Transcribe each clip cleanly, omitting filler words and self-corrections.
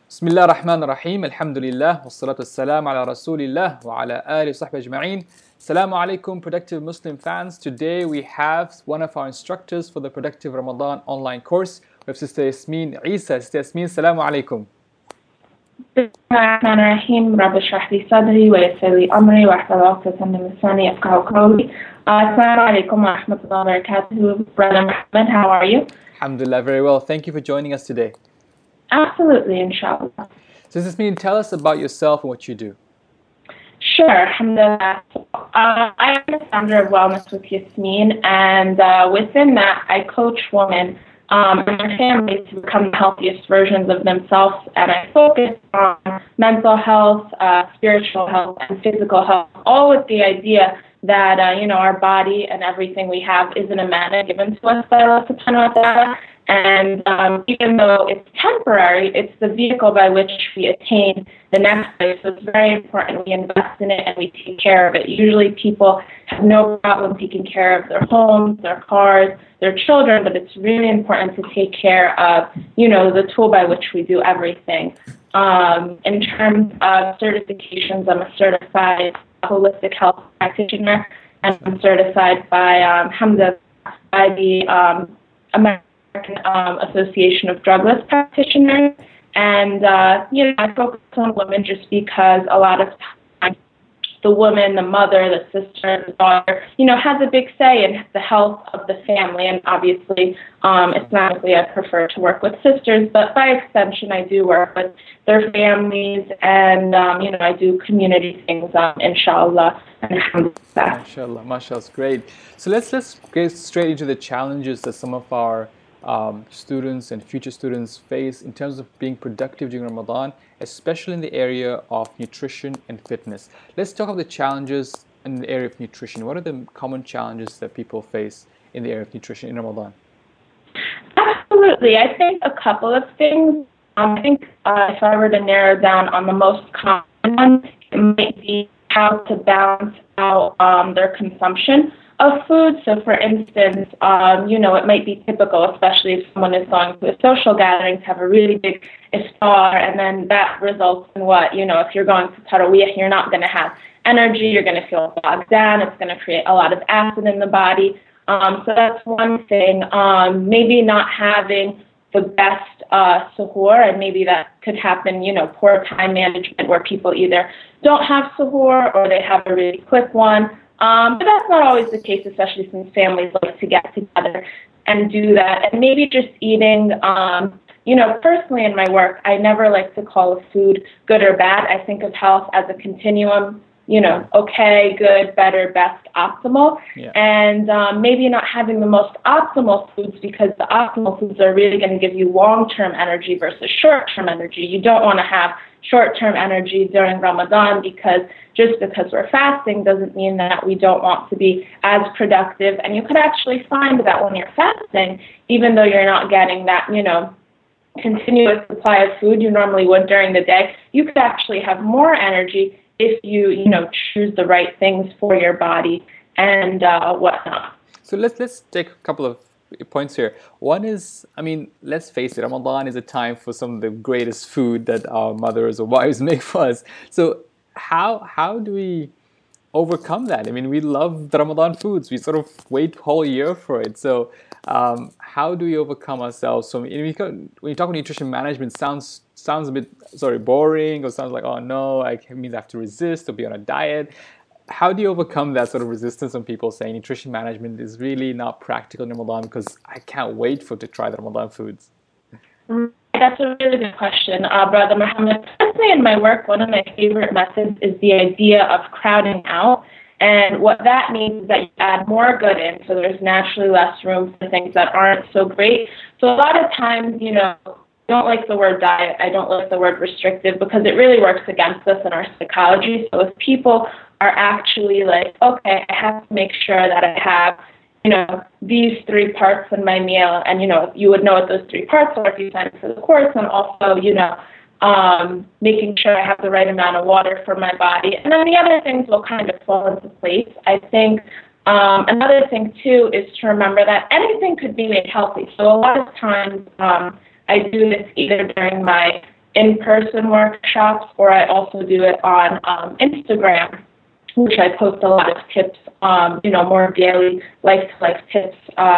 بسم الله الرحمن الرحيم الحمد لله والصلاة والسلام على رسول الله وعلى آله وصحبه أجمعين. Assalamu alaikum, Productive Muslim fans. Today we have one of our instructors for the Productive Ramadan online course. We have Sister Yasmin Isa. Sister Yasmin, Assalamu alaikum. بسم الله الرحمن الرحيم رب اشرح لي صدري ويسر لي أمري واحلل عقدة من لساني يفقهوا قولي. Assalamu alaikum wa rahmatullahi wa barakatuh. Brother Muhammad, how are you? Alhamdulillah, very well. Thank you for joining us today. Absolutely, inshallah. Sister Yasmin, tell us about yourself and what you do. Sure, alhamdulillah. I am the founder of Wellness with Yasmin, and within that, I coach women and their families to become the healthiest versions of themselves, and I focus on mental health, spiritual health, and physical health, all with the idea that, our body and everything we have is an amana given to us by Allah subhanahu wa ta'ala. And even though it's temporary, it's the vehicle by which we attain the next place. So it's very important we invest in it and we take care of it. Usually people have no problem taking care of their homes, their cars, their children, but it's really important to take care of, the tool by which we do everything. In terms of certifications, I'm a certified holistic health practitioner, and I'm certified by the American Association of Drugless Practitioners, and I focus on women just because a lot of times the woman, the mother, the sister, the daughter, has a big say in the health of the family. And obviously, Islamically, I prefer to work with sisters, but by extension, I do work with their families, and I do community things, inshallah. MashaAllah, mashallah, great. So let's get straight into the challenges that some of our students and future students face in terms of being productive during Ramadan, especially in the area of nutrition and fitness. Let's talk about the challenges in the area of nutrition. What are the common challenges that people face in the area of nutrition in Ramadan? Absolutely. I think a couple of things. If I were to narrow down on the most common one, it might be how to balance out their consumption of food. So for instance, it might be typical, especially if someone is going to a social gathering, to have a really big iftar, and then that results in what, if you're going to Taraweeh, you're not going to have energy, you're going to feel bogged down, it's going to create a lot of acid in the body. So that's one thing. Maybe not having the best suhoor, and maybe that could happen, poor time management where people either don't have suhoor or they have a really quick one. But that's not always the case, especially since families like to get together and do that. And maybe just eating, personally in my work, I never like to call a food good or bad. I think of health as a continuum, okay, good, better, best, optimal. Yeah. And maybe not having the most optimal foods, because the optimal foods are really going to give you long-term energy versus short-term energy. You don't want to have short-term energy during Ramadan, because just because we're fasting doesn't mean that we don't want to be as productive. And you could actually find that when you're fasting, even though you're not getting that, continuous supply of food you normally would during the day, you could actually have more energy if you, choose the right things for your body and whatnot. So let's take a couple of points here. One is, let's face it, Ramadan is a time for some of the greatest food that our mothers or wives make for us. So how do we overcome that? We love the Ramadan foods. We sort of wait whole year for it. So how do we overcome ourselves? So when you talk about nutrition management, sounds a bit boring, or sounds like, oh no, it means I have to resist or be on a diet. How do you overcome that sort of resistance when people saying nutrition management is really not practical in Ramadan because I can't wait to try the Ramadan foods? That's a really good question, Brother Muhammad. Personally, in my work, one of my favorite methods is the idea of crowding out. And what that means is that you add more good in, so there's naturally less room for things that aren't so great. So a lot of times, I don't like the word diet, I don't like the word restrictive, because it really works against us in our psychology. So if people are actually like, okay, I have to make sure that I have, these 3 parts in my meal, and, you would know what those 3 parts are if you signed up for the course, and also, making sure I have the right amount of water for my body. And then the other things will kind of fall into place. I think another thing, too, is to remember that anything could be made healthy. So a lot of times I do this either during my in-person workshops, or I also do it on Instagram, which I post a lot of tips, more daily life-to-life tips.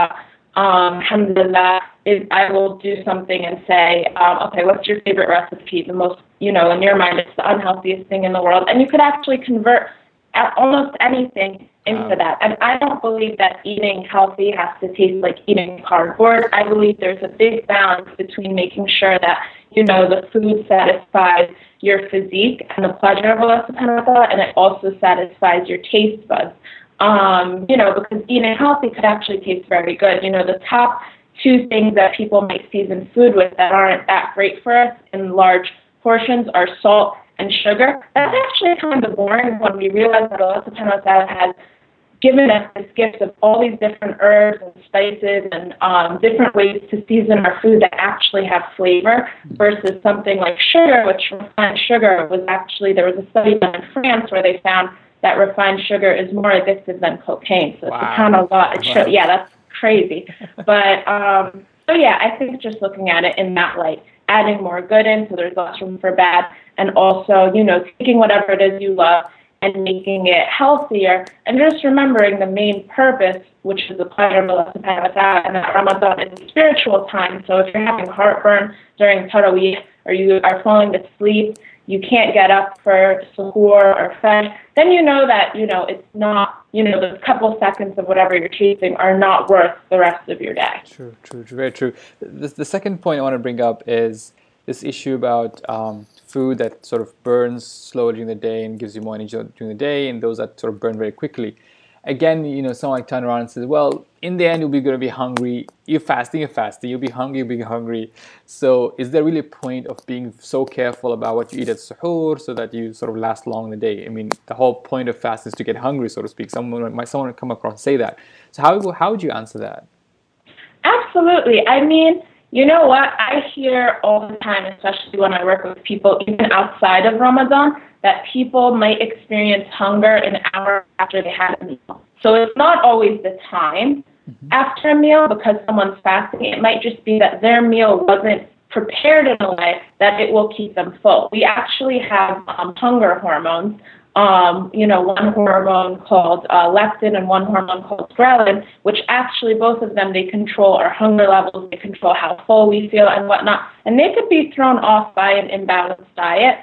Alhamdulillah, I will do something and say, okay, what's your favorite recipe? The most, in your mind, it's the unhealthiest thing in the world. And you could actually convert almost anything into that. And I don't believe that eating healthy has to taste like eating cardboard. I believe there's a big balance between making sure that, the food satisfies your physique and the pleasure of Allah subhanahu wa ta'ala, and it also satisfies your taste buds. Because eating healthy could actually taste very good. The top two things that people might season food with that aren't that great for us in large portions are salt and sugar. That's actually kind of boring when we realize that Allah subhanahu wa ta'ala has given us this gift of all these different herbs and spices and different ways to season our food that actually have flavor versus something like sugar, which refined sugar was actually, there was a study done in France where they found that refined sugar is more addictive than cocaine. So it's a kind of lot. Yeah, that's crazy. But, I think just looking at it in that light, adding more good in so there's less room for bad, and also, taking whatever it is you love and making it healthier, and just remembering the main purpose, which is the pleasure of Allah subhanahu wa ta'ala, and that Ramadan is a spiritual time. So if you're having heartburn during Taraweeh, or you are falling asleep, you can't get up for suhoor or fajr, then you know that, it's not, those couple seconds of whatever you're chasing are not worth the rest of your day. True, very true. The second point I want to bring up is this issue about food that sort of burns slowly during the day and gives you more energy during the day, and those that sort of burn very quickly. Again, someone might turn around and says, well, in the end, you'll be going to be hungry. You're fasting. You'll be hungry. So is there really a point of being so careful about what you eat at suhoor so that you sort of last long in the day? I mean, the whole point of fast is to get hungry, so to speak. Someone would come across and say that. So how would you answer that? Absolutely. I mean, you know what? I hear all the time, especially when I work with people, even outside of Ramadan, that people might experience hunger an hour after they had a meal. So it's not always the time after a meal because someone's fasting. It might just be that their meal wasn't prepared in a way that it will keep them full. We actually have hunger hormones. One hormone called leptin and one hormone called ghrelin, which actually both of them, they control our hunger levels, they control how full we feel and whatnot. And they could be thrown off by an imbalanced diet.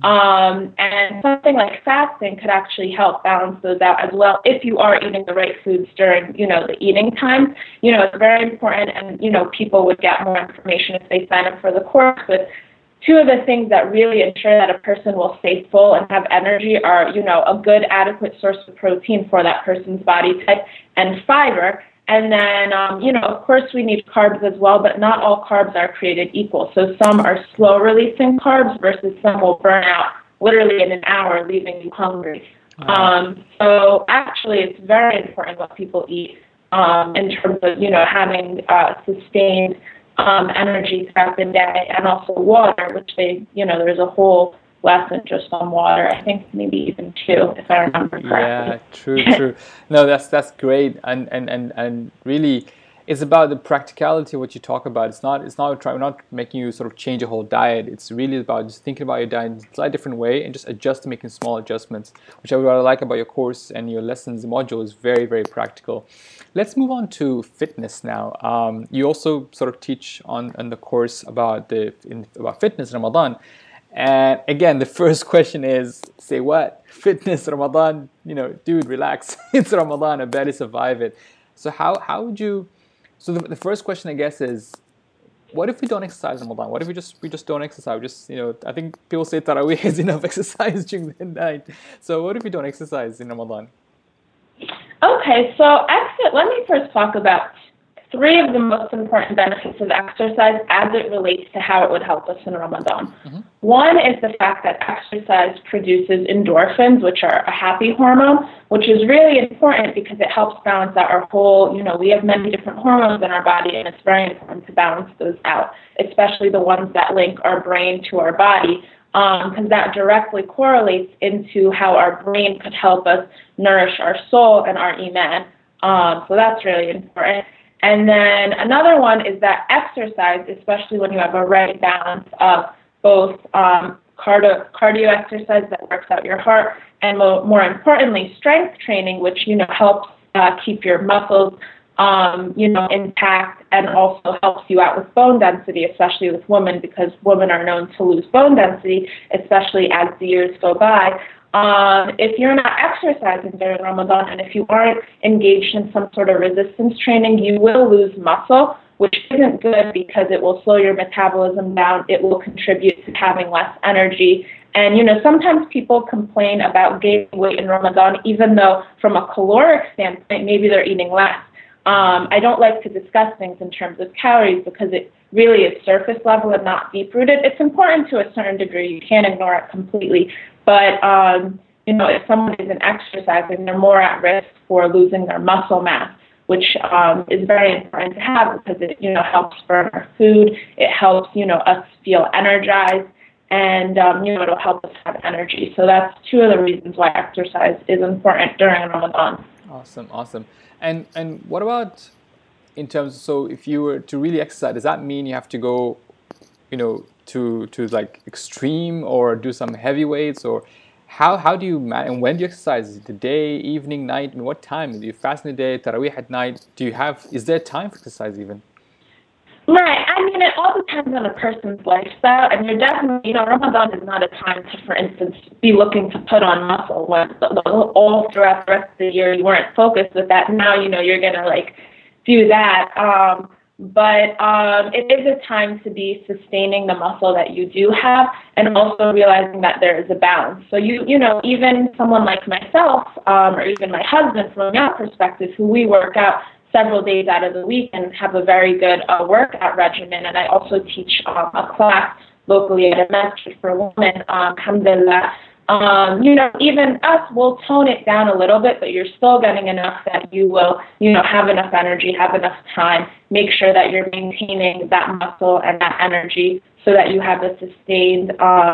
And something like fasting could actually help balance those out as well if you are eating the right foods during, the eating time. It's very important, and, people would get more information if they sign up for the course. But two of the things that really ensure that a person will stay full and have energy are, a good adequate source of protein for that person's body type and fiber. And then, of course we need carbs as well, but not all carbs are created equal. So some are slow-releasing carbs versus some will burn out literally in an hour, leaving you hungry. So actually it's very important what people eat in terms of, having sustained energy throughout the day, and also water, which there's a whole lesson just on water. I think maybe even two, if I remember correctly. Yeah, true. No, that's great, and really, it's about the practicality of what you talk about. We're not making you sort of change your whole diet. It's really about just thinking about your diet in a slightly different way and just making small adjustments, which I really like about your course and your lessons module is very, very practical. Let's move on to fitness now. You also sort of teach on the course about fitness in Ramadan. And again, the first question is, say what? Fitness, Ramadan, dude, relax. It's Ramadan, I barely survive it. So how would you, so the first question I guess is, what if we don't exercise in Ramadan? What if we just don't exercise? I think people say Taraweeh is enough exercise during the night. So what if we don't exercise in Ramadan? Okay, so let me first talk about three of the most important benefits of exercise as it relates to how it would help us in Ramadan. Mm-hmm. One is the fact that exercise produces endorphins, which are a happy hormone, which is really important because it helps balance out our whole, we have many different hormones in our body, and it's very important to balance those out, especially the ones that link our brain to our body, because that directly correlates into how our brain could help us nourish our soul and our iman. So that's really important. And then another one is that exercise, especially when you have a right balance of both cardio exercise that works out your heart, and more importantly, strength training, which helps keep your muscles intact, and also helps you out with bone density, especially with women, because women are known to lose bone density, especially as the years go by. If you're not exercising during Ramadan, and if you aren't engaged in some sort of resistance training, you will lose muscle, which isn't good because it will slow your metabolism down. It will contribute to having less energy. And, sometimes people complain about gaining weight in Ramadan, even though from a caloric standpoint, maybe they're eating less. I don't like to discuss things in terms of calories because it really is surface level and not deep-rooted. It's important to a certain degree. You can't ignore it completely. But, if someone isn't exercising, they're more at risk for losing their muscle mass, which is very important to have because it, helps burn our food. It helps, us feel energized, and, it'll help us have energy. So that's two of the reasons why exercise is important during Ramadan. Awesome. And what about in terms, so if you were to really exercise, does that mean you have to go, to like extreme or do some heavy weights, or how do you manage, and when do you exercise? Is it the day, evening, night, and what time? Do you fast in the day, Taraweeh at night? Is there time for exercise even? Right. I mean, it all depends on a person's lifestyle, and you're definitely, Ramadan is not a time to, for instance, be looking to put on muscle when all throughout the rest of the year you weren't focused with that. Now, you're going to, do that. But it is a time to be sustaining the muscle that you do have, and also realizing that there is a balance. So, even someone like myself, or even my husband, from our perspective, who we work out several days out of the week and have a very good workout regimen. And I also teach a class locally at a masjid for women, alhamdulillah. Even us, we'll tone it down a little bit, but you're still getting enough that you will, have enough energy, have enough time, make sure that you're maintaining that muscle and that energy so that you have a sustained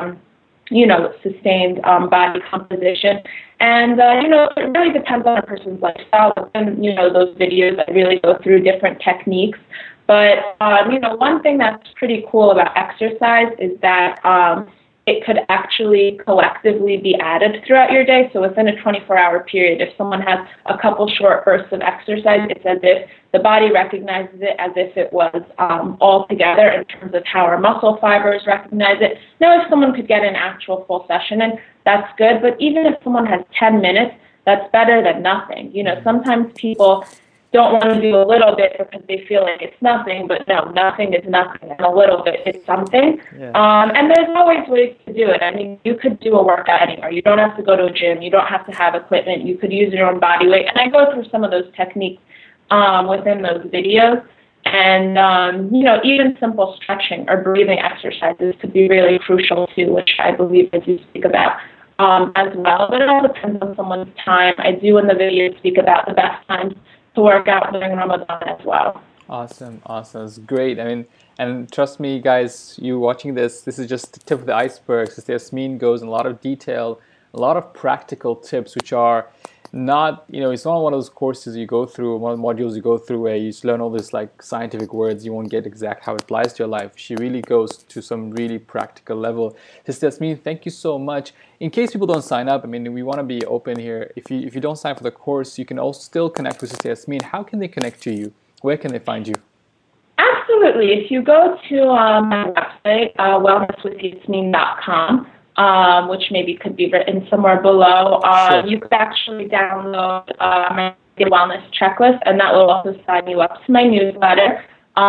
body composition. And, it really depends on a person's lifestyle. And, those videos that really go through different techniques. But, one thing that's pretty cool about exercise is that it could actually collectively be added throughout your day. So within a 24-hour period, if someone has a couple short bursts of exercise, it's as if the body recognizes it as if it was all together in terms of how our muscle fibers recognize it. Now, if someone could get an actual full session in, that's good. But even if someone has 10 minutes, that's better than nothing. Sometimes people don't want to do a little bit because they feel like it's nothing, but no, nothing is nothing, and a little bit is something. Yeah. And there's always ways to do it. I mean, you could do a workout anywhere. You don't have to go to a gym. You don't have to have equipment. You could use your own body weight. And I go through some of those techniques within those videos. And, even simple stretching or breathing exercises could be really crucial too, which I believe I do speak about as well. But it all depends on someone's time. I do in the video speak about the best times to work out during Ramadan as well. Awesome. It's great. I mean, and trust me, guys, you watching this is just the tip of the iceberg. Sister Yasmin goes in a lot of detail, a lot of practical tips, which are not, it's not one of those courses you go through, one of the modules you go through where you just learn all this scientific words, you won't get exact how it applies to your life. She really goes to some really practical level. Sister Yasmin, thank you so much. In case people don't sign up, I mean, we want to be open here. If you don't sign up for the course, you can also still connect with Sister Yasmin. How can they connect to you? Where can they find you? Absolutely. If you go to my website, wellnesswithyasmin.com, which maybe could be written somewhere below, Sure. You could actually download my wellness checklist, and that will also sign you up to my newsletter.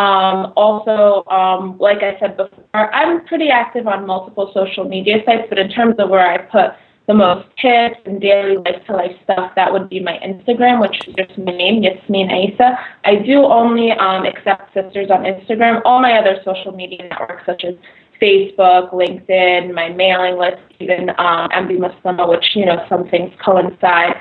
Also, like I said before, I'm pretty active on multiple social media sites, but in terms of where I put the most tips and daily life-to-life stuff, that would be my Instagram, which is just my name, Yasmin Aisa. I do only accept sisters on Instagram. All my other social media networks, such as Facebook, LinkedIn, my mailing list, even MB Muslima, which, some things coincide,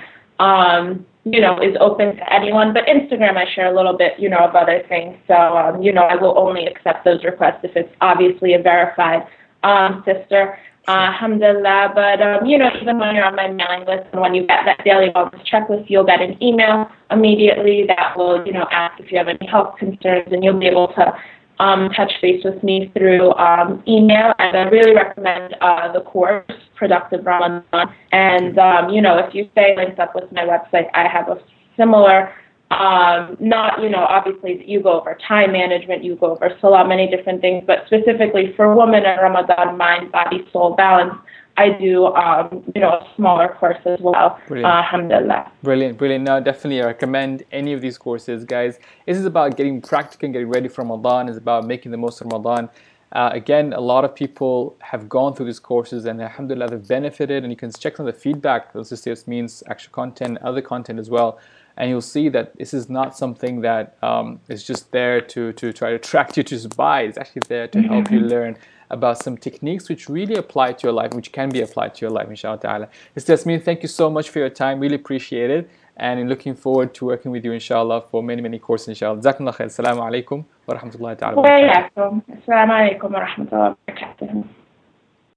is open to anyone. But Instagram, I share a little bit, of other things. So, I will only accept those requests if it's obviously a verified sister. Alhamdulillah. But, even when you're on my mailing list and when you get that daily wellness checklist, you'll get an email immediately that will, ask if you have any health concerns, and you'll be able to touch base with me through email, and I really recommend the course, Productive Ramadan. And, if you stay linked up with my website, I have a similar, obviously you go over time management, you go over so many different things, but specifically for women in Ramadan, mind, body, soul balance, I do, a smaller course as well. Brilliant. Alhamdulillah. Brilliant. No, definitely I recommend any of these courses, guys. This is about getting practical and getting ready for Ramadan. It's about making the most of Ramadan. Again, a lot of people have gone through these courses and alhamdulillah they've benefited, and you can check some of the feedback. This is means actual content, other content as well. And you'll see that this is not something that is just there to try to attract you to just buy. It's actually there to help you learn about some techniques which really apply to your life, which can be applied to your life, inshallah ta'ala. Yasmeen, thank you so much for your time. Really appreciate it. And looking forward to working with you, inshallah, for many, many courses, inshallah. Jazakumullah khair. Assalamu alaikum wa rahmatullahi ta'ala wa barakatuh. Assalamu alaikum wa rahmatullahi wa barakatuh.